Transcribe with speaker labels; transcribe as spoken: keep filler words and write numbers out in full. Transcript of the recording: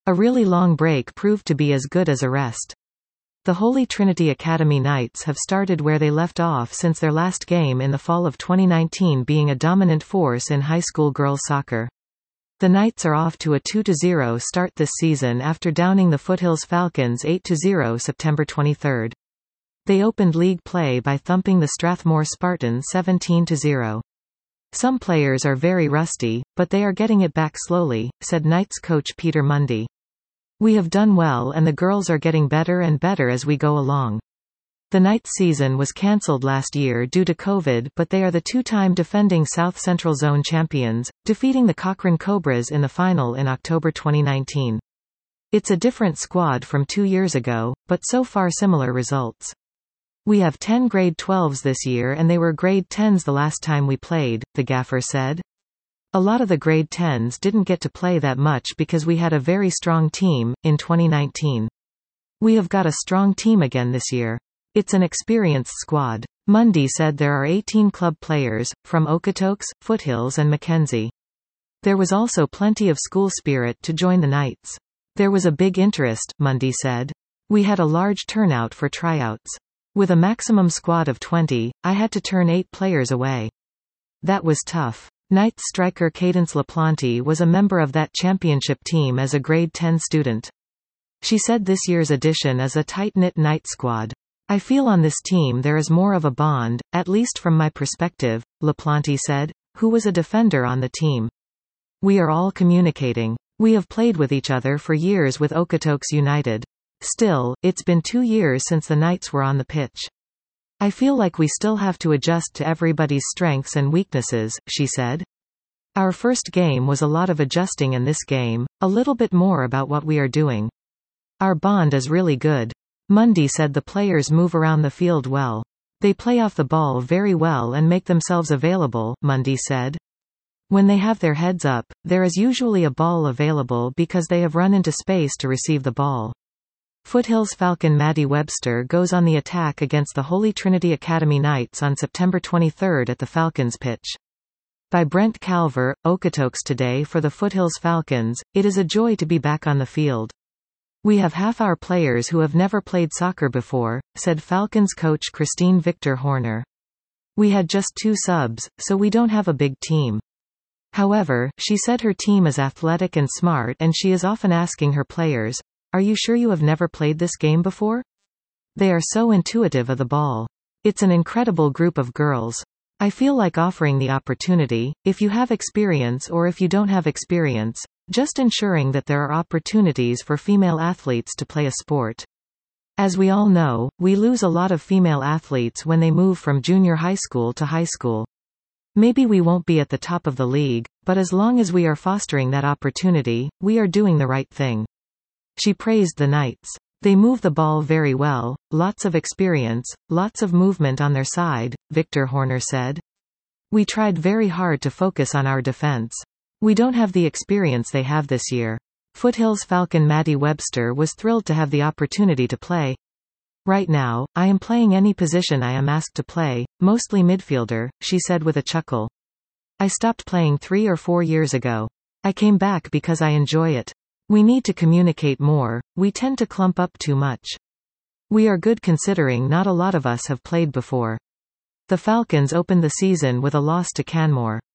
Speaker 1: A really long break proved to be as good as a rest. The Holy Trinity Academy Knights have started where they left off since their last game in the fall of twenty nineteen, being a dominant force in high school girls soccer. The Knights are off to a two to zero start this season after downing the Foothills Falcons eight to zero September twenty-third. They opened league play by thumping the Strathmore Spartans seventeen to zero. Some players are very rusty, but they are getting it back slowly, said Knights coach Peter Mundy. We have done well and the girls are getting better and better as we go along. The Knights season was cancelled last year due to COVID, but they are the two-time defending South Central Zone champions, defeating the Cochrane Cobras in the final in October twenty nineteen. It's a different squad from two years ago, but so far similar results. We have ten grade twelves this year and they were grade tens the last time we played, the gaffer said. A lot of the grade tens didn't get to play that much because we had a very strong team in twenty nineteen. We have got a strong team again this year. It's an experienced squad. Mundy said there are eighteen club players, from Okotoks, Foothills and Mackenzie. There was also plenty of school spirit to join the Knights. There was a big interest, Mundy said. We had a large turnout for tryouts. With a maximum squad of twenty, I had to turn eight players away. That was tough. Knights striker Cadence LaPlante was a member of that championship team as a grade ten student. She said this year's edition is a tight-knit Knight squad. I feel on this team there is more of a bond, at least from my perspective, LaPlante said, who was a defender on the team. We are all communicating. We have played with each other for years with Okotoks United. Still, it's been two years since the Knights were on the pitch. I feel like we still have to adjust to everybody's strengths and weaknesses, she said. Our first game was a lot of adjusting and this game, a little bit more about what we are doing. Our bond is really good. Mundy said the players move around the field well. They play off the ball very well and make themselves available, Mundy said. When they have their heads up, there is usually a ball available because they have run into space to receive the ball. Foothills Falcon Maddie Webster goes on the attack against the Holy Trinity Academy Knights on September twenty-third at the Falcons pitch. By Brent Calver, Okotoks today for the Foothills Falcons. It is a joy to be back on the field. We have half our players who have never played soccer before, said Falcons coach Christine Victor Horner. We had just two subs, so we don't have a big team. However, she said her team is athletic and smart and she is often asking her players, "Are you sure you have never played this game before?" They are so intuitive of the ball. It's an incredible group of girls. I feel like offering the opportunity, if you have experience or if you don't have experience, just ensuring that there are opportunities for female athletes to play a sport. As we all know, we lose a lot of female athletes when they move from junior high school to high school. Maybe we won't be at the top of the league, but as long as we are fostering that opportunity, we are doing the right thing. She praised the Knights. They move the ball very well, lots of experience, lots of movement on their side, Victor Horner said. We tried very hard to focus on our defense. We don't have the experience they have this year. Foothills Falcon Maddie Webster was thrilled to have the opportunity to play. Right now, I am playing any position I am asked to play, mostly midfielder, she said with a chuckle. I stopped playing three or four years ago. I came back because I enjoy it. We need to communicate more, we tend to clump up too much. We are good considering not a lot of us have played before. The Falcons opened the season with a loss to Canmore.